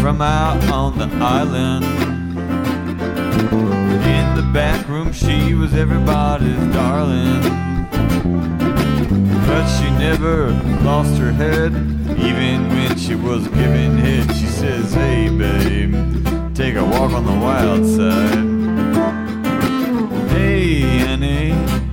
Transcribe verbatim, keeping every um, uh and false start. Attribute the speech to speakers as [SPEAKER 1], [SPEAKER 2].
[SPEAKER 1] from out on the island. In the back room she was everybody's darling, but she never lost her head. Even when she was giving head, she says, "Hey babe, take a walk on the wild side."